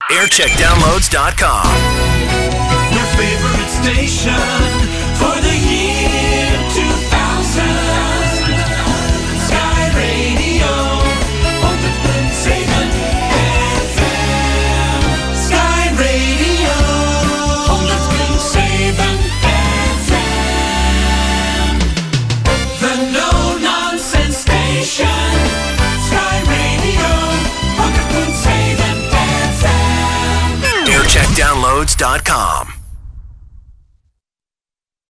aircheckdownloads.com. Your favorite station for the year 2000. Sky Radio, 107 FM. Sky Radio, 107 FM. The no-nonsense station. Sky Radio, 107 FM. aircheckdownloads.com.